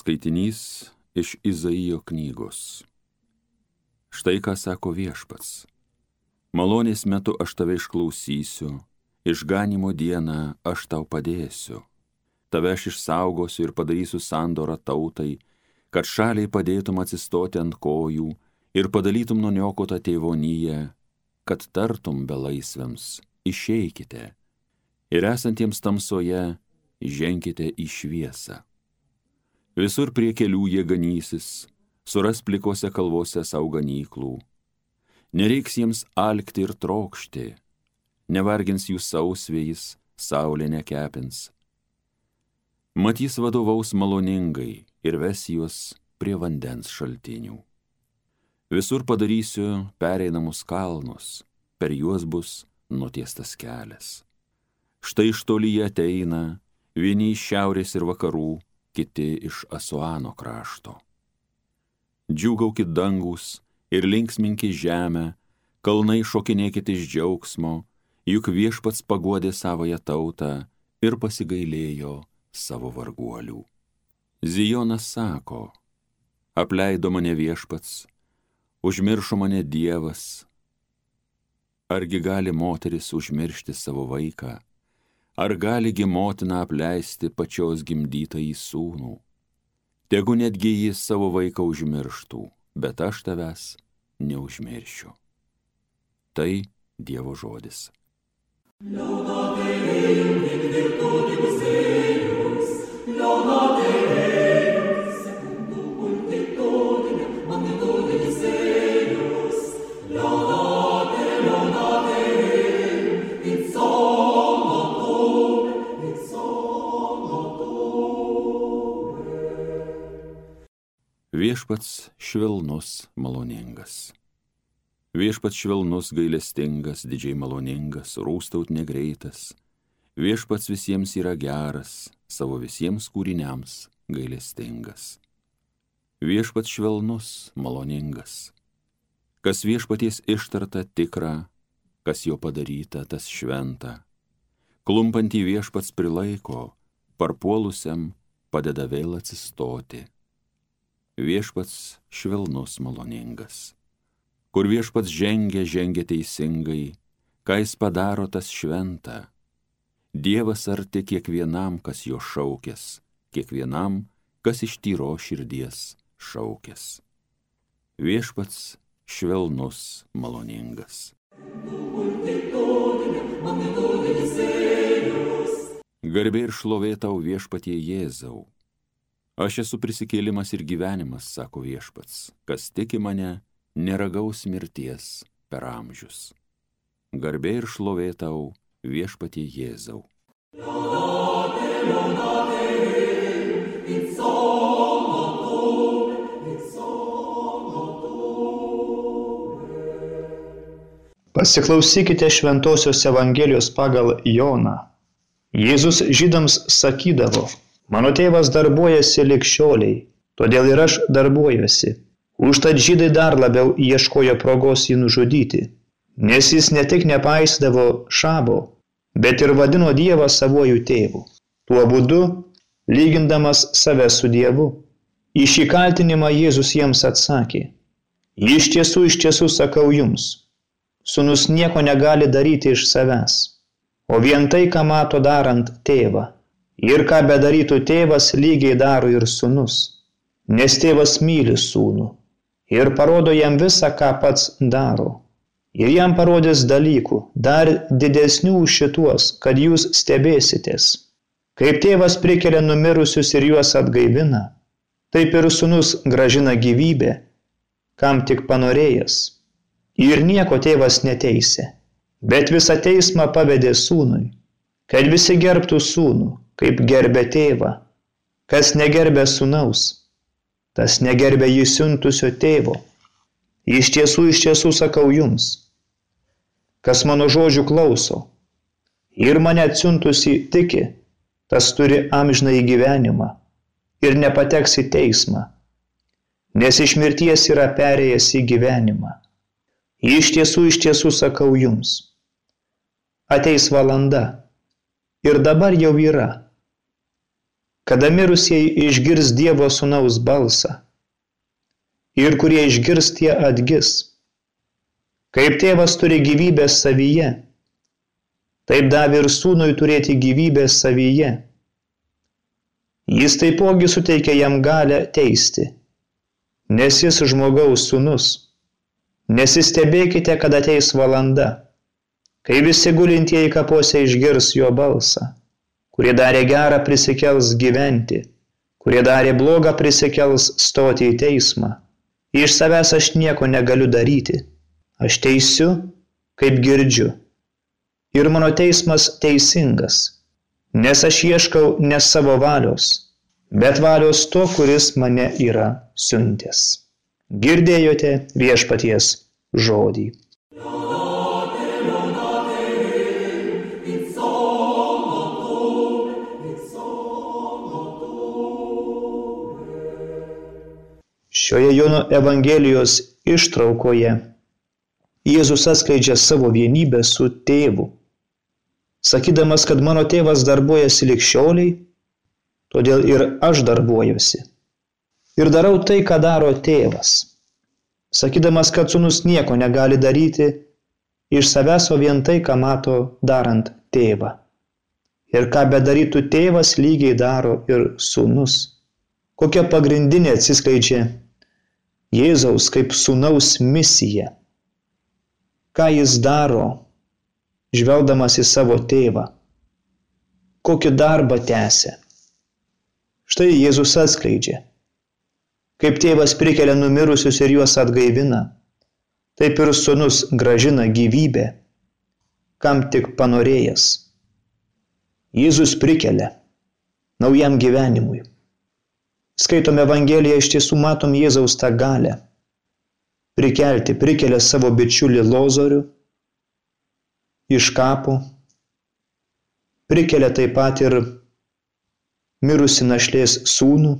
Skaitinys iš Izaijo knygos. Štai ką sako Viešpats. Malonės metu aš tave išklausysiu, išganymo dieną aš tau padėsiu. Tave aš išsaugosiu ir padarysiu sandorą tautai, kad šaliai padėtum atsistoti ant kojų ir padalytum nuniokotą tėvoniją, kad tartum belaisviams išeikite ir esantiems tamsoje ženkite į šviesą. Visur prie kelių jie ganysis, suras plikose kalvose sau ganyklų. Nereiks jiems alkti ir trokšti, nevargins jų sausvėjis, saulė nekepins. Matys vadovaus maloningai ir ves juos prie vandens šaltinių. Visur padarysiu pereinamus kalnus, per juos bus nutiestas kelias. Štai iš toli jie ateina, vieni iš šiaurės ir vakarų, kiti iš Asuano krašto. Džiūgaukit dangus ir linksminkit žemę, kalnai šokinėkit iš džiaugsmo, juk Viešpats paguodė savąją tautą ir pasigailėjo savo varguolių. Zijonas sako, apleido mane Viešpats, užmiršo mane Dievas. Argi gali moteris užmiršti savo vaiką? Ar galigi motina apleisti pačios gimdytąjį sūnų? Tegu netgi jis savo vaiką užmirštų, bet aš tavęs neužmiršiu. Tai Dievo žodis. Viešpats švelnus, maloningas. Viešpats švelnus, gailestingas, didžiai maloningas, rūstaut negreitas. Viešpats visiems yra geras, savo visiems kūriniams gailestingas. Viešpats švelnus, maloningas. Kas Viešpaties ištarta tikra, kas jo padaryta, tas šventa. Klumpantį Viešpats prilaiko, parpuolusiam padeda vėl atsistoti. Viešpats švelnus, maloningas. Kur Viešpats žengia teisingai, ką jis padaro, tas šventa. Dievas arti kiekvienam, kas jo šaukės, kiekvienam, kas iš tyro širdies šaukės. Viešpats švelnus, maloningas. Garbė ir šlovė tau, Viešpatie Jėzau. Aš esu prisikėlimas ir gyvenimas, sako Viešpats, kas tiki mane, neragaus mirties per amžius. Garbė ir šlovė tau, Viešpatie Jėzau. Pasiklausykite Šventosios Evangelijos pagal Joną. Jėzus žydams sakydavo, mano tėvas darbuojasi lig šiolei, todėl ir aš darbuojuosi. Užtat žydai dar labiau ieškojo progos jį nužudyti, nes jis ne tik nepaisydavo šabo, bet ir vadino Dievą savuoju tėvu. Tuo būdu, lygindamas save su Dievu, į šį kaltinimą Jėzus jiems atsakė, iš tiesų sakau jums, sūnus nieko negali daryti iš savęs, o vien tai, ką mato darant tėvą. Ir ką bedarytų tėvas, lygiai daro ir sūnus, nes tėvas myli sūnų ir parodo jam visą, ką pats daro. Ir jam parodys dalykų, dar didesnių už šituos, kad jūs stebėsitės. Kaip tėvas prikelia numirusius ir juos atgaivina, taip ir sūnus grąžina gyvybę, kam tik panorėjęs. Ir nieko tėvas neteisė, bet visą teismą pavedė sūnui, kad visi gerbtų sūnų, kaip gerbė tėvą. Kas negerbė sūnaus, tas negerbė jį siuntusio tėvo. Iš tiesų sakau jums, kas mano žodžių klauso ir mane atsiuntusį tiki, tas turi amžinąjį gyvenimą ir nepateks į teismą, nes iš mirties yra perėjęs į gyvenimą. Iš tiesų sakau jums, ateis valanda ir dabar jau yra, kada mirusieji išgirs Dievo Sūnaus balsą. Ir kurie išgirs, tie atgis. Kaip tėvas turi gyvybę savyje, taip davė ir sūnui turėti gyvybę savyje. Jis taipogi suteikė jam galią teisti, nes jis žmogaus sūnus. Nesistebėkite, kad ateis valanda, kai visi gulintieji kapuose išgirs jo balsą. Kurie darė gerą prisikels gyventi, kurie darė blogą prisikels stoti į teismą. Iš savęs aš nieko negaliu daryti. Aš teisiu, kaip girdžiu. Ir mano teismas teisingas, nes aš ieškau ne savo valios, bet valios to, kuris mane yra siuntęs. Girdėjote Viešpaties žodį. Šioje Jono Evangelijos ištraukoje Jėzus atskleidžia savo vienybę su tėvu, sakydamas, kad mano tėvas darbuojasi lig šiolei, todėl ir aš darbuojuosi. Ir darau tai, ką daro tėvas, sakydamas, kad sūnus nieko negali daryti iš savęs, o vien tai, ką mato darant tėvą. Ir ką bedarytų tėvas, lygiai daro ir sūnus. Kokia pagrindinė atsiskleidžia Jėzaus kaip sūnaus misija. Ką jis daro, žvelgdamas į savo tėvą? Kokį darbą tęsia? Štai Jėzus atskleidžia. Kaip tėvas prikelia numirusius ir juos atgaivina, taip ir sūnus grąžina gyvybę, kam tik panorėjęs. Jėzus prikelia naujam gyvenimui. Skaitome Evangeliją, iš tiesų matom Jėzaus tą galią. Prikelia savo bičiulį Lozorių iš kapo, prikelia taip pat ir mirusi našlės sūnų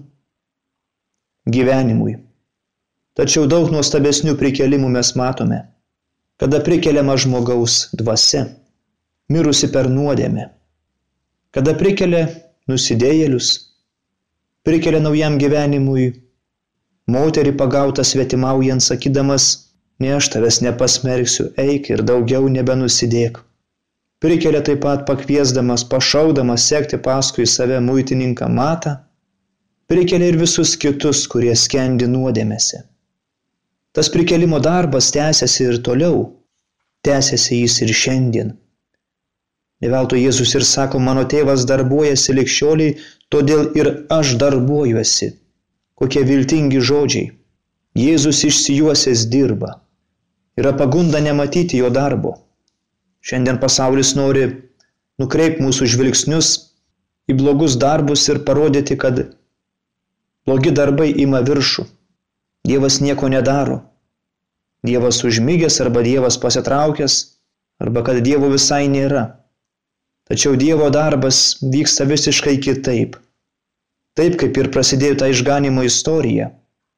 gyvenimui. Tačiau daug nuostabesnių prikelimų mes matome, kada prikeliama žmogaus dvasia, mirusi per nuodėmę, kada prikelia nusidėjėlius, prikelia naujam gyvenimui moterį pagautą svetimaujant, sakydamas, ne aš tavęs nepasmerksiu, eik ir daugiau nebenusidėk. Prikelia taip pat pakviesdamas, pašaudamas sekti paskui save muitininką Matą, prikelia ir visus kitus, kurie skendi nuodėmėse. Tas prikelimo darbas tęsiasi ir toliau, tęsiasi jis ir šiandien. Ne veltui Jėzus ir sako, mano tėvas darbuojasi lig šiolei, todėl ir aš darbuojuosi. Kokie viltingi žodžiai. Jėzus išsijuosęs dirba. Yra pagunda nematyti jo darbo. Šiandien pasaulis nori nukreipti mūsų žvilgsnius į blogus darbus ir parodyti, kad blogi darbai ima viršų. Dievas nieko nedaro. Dievas užmigęs arba Dievas pasitraukęs, arba kad Dievo visai nėra. Tačiau Dievo darbas vyksta visiškai kitaip. Taip, kaip ir prasidėjo ta išganymo istorija.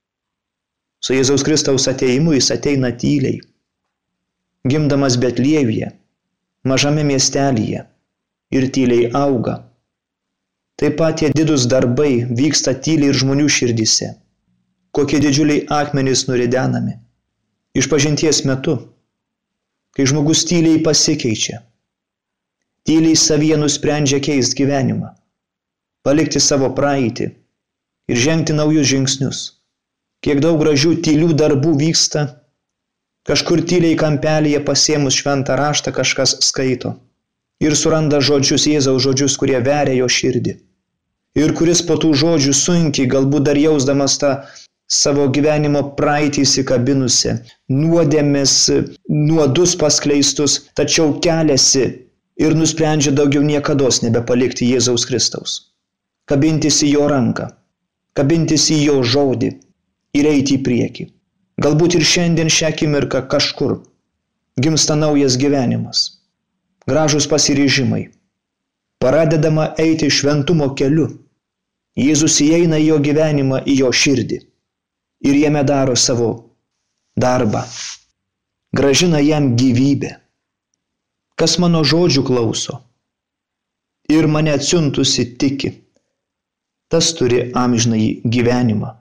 Su Jėzaus Kristaus atėjimu jis ateina tyliai. Gimdamas Betlievyje, mažame miestelyje, ir tyliai auga. Taip pat tie didūs darbai vyksta tyliai ir žmonių širdyse. Kokie didžiuliai akmenys nuridenami. Išpažinties metu, kai žmogus tyliai pasikeičia, tyliai savyje nusprendžia keisti gyvenimą, palikti savo praeitį ir žengti naujus žingsnius. Kiek daug gražių tylių darbų vyksta, kažkur tyliai kampelyje pasiėmus šventą raštą kažkas skaito ir suranda žodžius, Jėzaus žodžius, kurie veria jo širdį. Ir kuris po tų žodžių sunkiai, galbūt dar jausdamas tą savo gyvenimo praeitį įsikabinusi, nuodėmės, nuodus paskleistus, tačiau keliasi ir nusprendžia daugiau niekados nebepalikti Jėzaus Kristaus. Kabintis į jo ranką, kabintis į jo žodį ir eiti į priekį. Galbūt ir šiandien šią akimirką kažkur gimsta naujas gyvenimas, gražūs pasiryžimai. Pradedama eiti šventumo keliu. Jėzus įeina į jo gyvenimą, į jo širdį ir jame daro savo darbą. Grąžina jam gyvybę. Kas mano žodžių klauso ir mane atsiuntusi tiki, tas turi amžinąjį gyvenimą.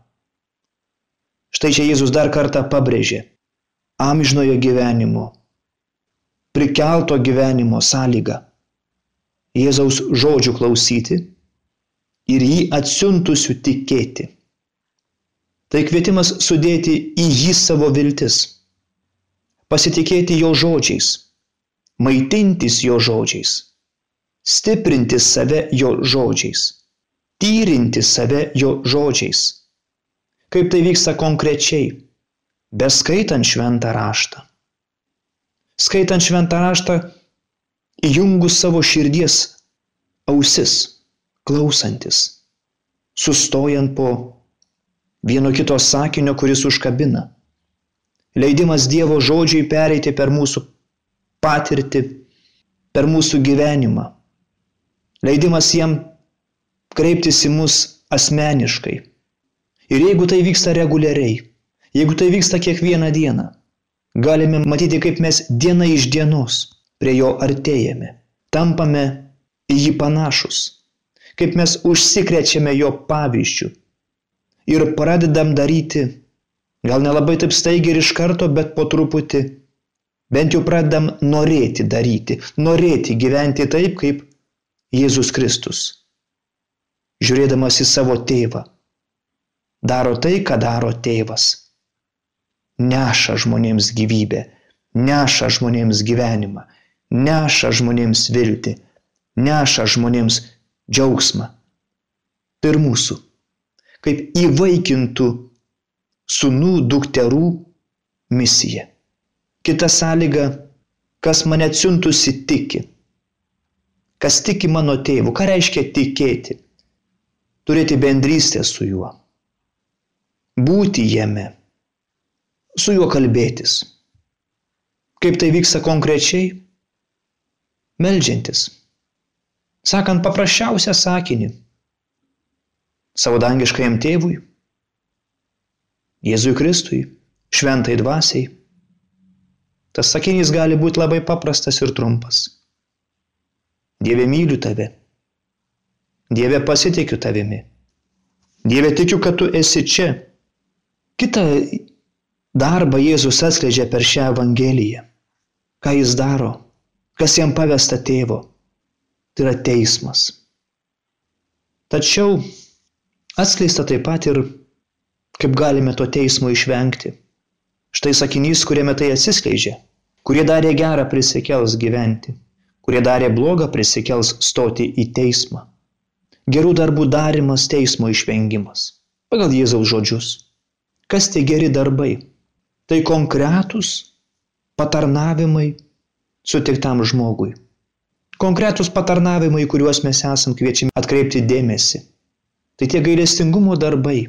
Štai čia Jėzus dar kartą pabrėžė amžinojo gyvenimo, prikelto gyvenimo sąlygą. Jėzaus žodžių klausyti ir jį atsiuntusių tikėti. Tai kvietimas sudėti į jį savo viltis, pasitikėti jo žodžiais, maitintis jo žodžiais, stiprinti save jo žodžiais, tyrinti save jo žodžiais. Kaip tai vyksta konkrečiai, beskaitant šventą raštą. Skaitant šventą raštą, įjungus savo širdies ausis, klausantis, sustojant po vieno kito sakinio, kuris užkabina. Leidimas Dievo žodžiui pereiti per mūsų patirtį, per mūsų gyvenimą. Leidimas jam kreiptis į mus asmeniškai. Ir jeigu tai vyksta reguliariai, jeigu tai vyksta kiekvieną dieną, galime matyti, kaip mes diena iš dienos prie jo artėjame, tampame į jį panašus, kaip mes užsikrečiame jo pavyzdžių ir pradedam daryti, gal nelabai taip staigiai ir iš karto, bet po truputį, bent jau pradedam norėti daryti, norėti gyventi taip, kaip Jėzus Kristus, žiūrėdamas į savo tėvą, daro tai, ką daro tėvas. Neša žmonėms gyvybę, neša žmonėms gyvenimą, neša žmonėms viltį, neša žmonėms džiaugsmą. Ir mūsų, kaip įvaikintų sūnų dukterų misija. Kita sąlyga, kas mane atsiuntusi tiki. Kas tiki mano tėvu, ką reiškia tikėti? Turėti bendrystę su juo. Būti jame, su juo kalbėtis. Kaip tai vyksta konkrečiai? Meldžiantis, sakant paprasčiausią sakinį savo dangiškajam tėvui, Jėzui Kristui, šventai dvasiai. Tas sakinys gali būti labai paprastas ir trumpas. Dieve, myliu tave. Dieve, pasitikiu tavimi. Dieve, tikiu, kad tu esi čia. Kitą darbą Jėzus atskleidžia per šią Evangeliją. Ką jis daro? Kas jam pavesta tėvo? Tai yra teismas. Tačiau atskleista taip pat ir kaip galime to teismo išvengti. Štai sakinys, kuriame tai atsiskleidžia. Kurie darė gerą, prisikels gyventi. Kurie darė blogą, prisikels stoti į teismą. Gerų darbų darimas, teismo išvengimas. Pagal Jėzaus žodžius. Kas tie geri darbai? Tai konkretūs patarnavimai sutiktam žmogui. Konkretūs patarnavimai, kuriuos mes esam kviečiami atkreipti dėmesį. Tai tie gailestingumo darbai.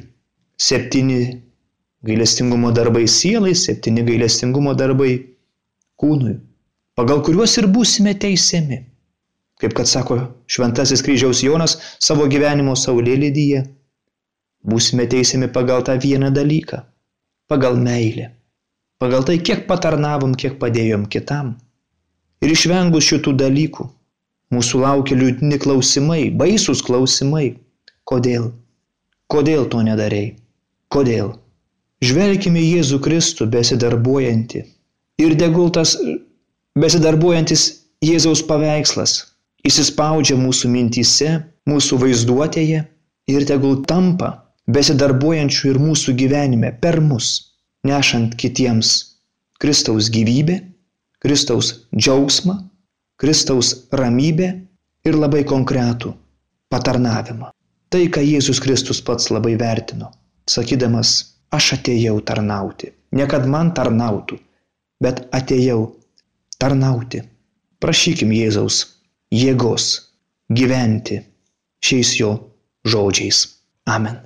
7 gailestingumo darbai sielai, 7 gailestingumo darbai kūnui, pagal kuriuos ir būsime teisiami. Kaip kad sako šventasis kryžiaus Jonas savo gyvenimo saulėlydyje, būsime teisiami pagal tą vieną dalyką, pagal meilę, pagal tai, kiek patarnavom, kiek padėjom kitam. Ir išvengus šitų dalykų, mūsų laukia liūdni klausimai, baisūs klausimai. Kodėl? Kodėl to nedarei? Kodėl? Žvelkime į Jėzų Kristų besidarbuojantį. Ir tegul tas besidarbuojantis Jėzaus paveikslas įsispaudžia mūsų mintyse, mūsų vaizduotėje ir tegul tampa besidarbuojančių ir mūsų gyvenime per mus, nešant kitiems Kristaus gyvybę, Kristaus džiaugsmą, Kristaus ramybę ir labai konkretų patarnavimą. Tai, ką Jėzus Kristus pats labai vertino, sakydamas, aš atėjau tarnauti. Ne kad man tarnautų, bet atėjau tarnauti. Prašykim Jėzaus jėgos gyventi šiais jo žodžiais. Amen.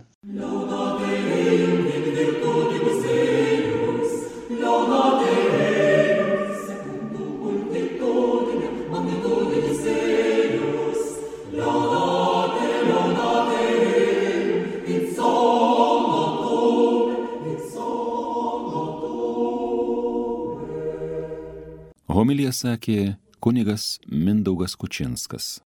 Homiliją sakė kunigas Mindaugas Kučinskas.